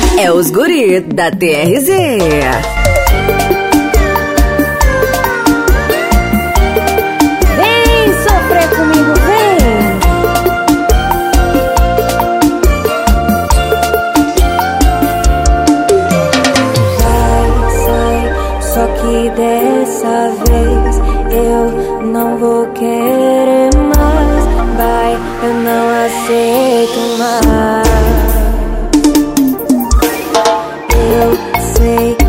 É os guri da TRZ. Vem sofrer comigo, vem. Vai, sai, só que dessa vez eu não vou querer mais. Vai, eu não aceito mais. Eu sei